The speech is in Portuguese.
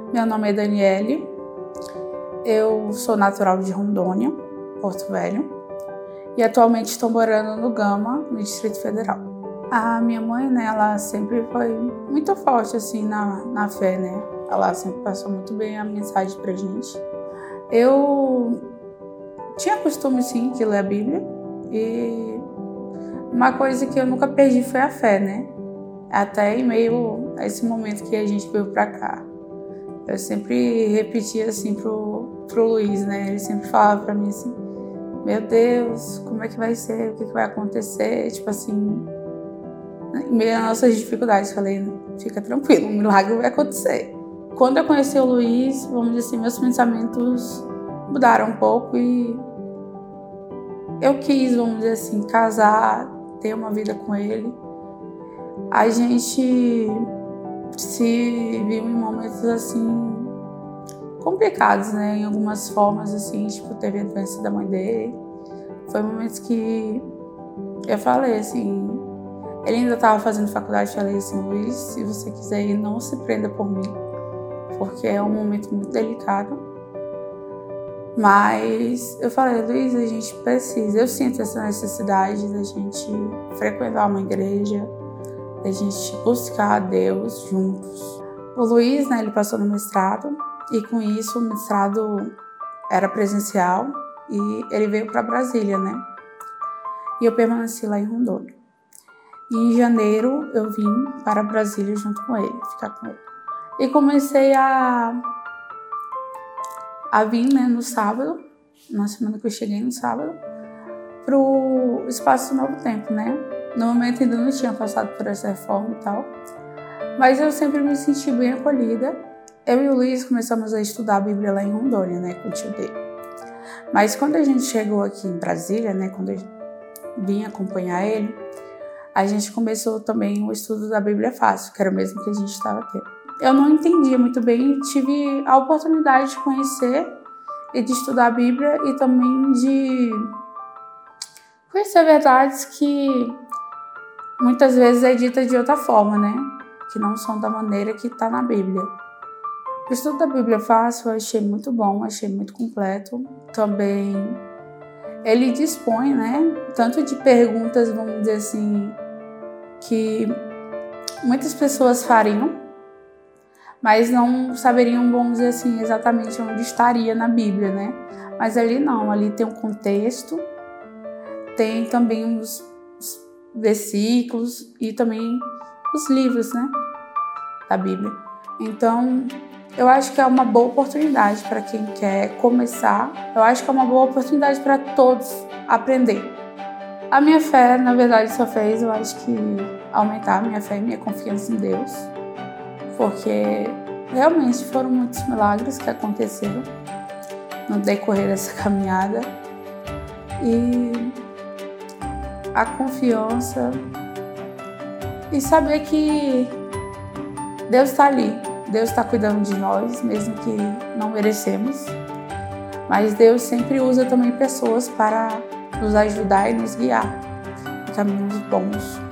Meu nome é Daniele, eu sou natural de Rondônia, Porto Velho, e atualmente estou morando no Gama, no Distrito Federal. A minha mãe, né, ela sempre foi muito forte assim na fé, né? Ela sempre passou muito bem a mensagem pra gente. Eu tinha costume, sim, de ler a Bíblia, e uma coisa que eu nunca perdi foi a fé, né? Até em meio a esse momento que a gente veio pra cá. Eu sempre repetia assim pro Luiz, né? Ele sempre falava pra mim assim: meu Deus, como é que vai ser? O que vai acontecer? Tipo assim, em meio às nossas dificuldades, falei: fica tranquilo, um milagre vai acontecer. Quando eu conheci o Luiz, vamos dizer assim, meus pensamentos mudaram um pouco e eu quis, vamos dizer assim, casar, ter uma vida com ele. A gente se viu em momentos assim complicados, né? Em algumas formas, assim, tipo, teve a doença da mãe dele. Foi momentos que eu falei assim, ele ainda estava fazendo faculdade, falei assim: Luiz, se você quiser ir, não se prenda por mim, porque é um momento muito delicado. Mas eu falei: Luiz, a gente precisa, eu sinto essa necessidade da gente frequentar uma igreja, da gente buscar a Deus juntos. O Luiz, né, ele passou no mestrado, e com isso o mestrado era presencial e ele veio para Brasília, né? E eu permaneci lá em Rondônia. E em janeiro eu vim para Brasília junto com ele, ficar com ele. E comecei a vir, né, no sábado, na semana que eu cheguei no sábado, pro Espaço Novo Tempo, né? No momento ainda não tinha passado por essa reforma e tal, mas eu sempre me senti bem acolhida. Eu e o Luiz começamos a estudar a Bíblia lá em Rondônia, né, com o tio dele. Mas quando a gente chegou aqui em Brasília, né, quando eu vim acompanhar ele, a gente começou também o estudo da Bíblia Fácil, que era o mesmo que a gente estava tendo. Eu não entendia muito bem, tive a oportunidade de conhecer e de estudar a Bíblia e também de conhecer verdades que muitas vezes é dita de outra forma, né? Que não são da maneira que está na Bíblia. O estudo da Bíblia Fácil eu achei muito bom, achei muito completo. Também ele dispõe, né, tanto de perguntas, vamos dizer assim, que muitas pessoas fariam, mas não saberiam, vamos dizer assim, exatamente onde estaria na Bíblia, né? Mas ali não, ali tem um contexto, tem também os versículos e também os livros, né, da Bíblia. Então, eu acho que é uma boa oportunidade para quem quer começar. Eu acho que é uma boa oportunidade para todos aprender. A minha fé, na verdade, só fez, eu acho que, aumentar a minha fé e minha confiança em Deus, porque realmente foram muitos milagres que aconteceram no decorrer dessa caminhada. E a confiança e saber que Deus está ali. Deus está cuidando de nós, mesmo que não merecemos. Mas Deus sempre usa também pessoas para nos ajudar e nos guiar em caminhos bons.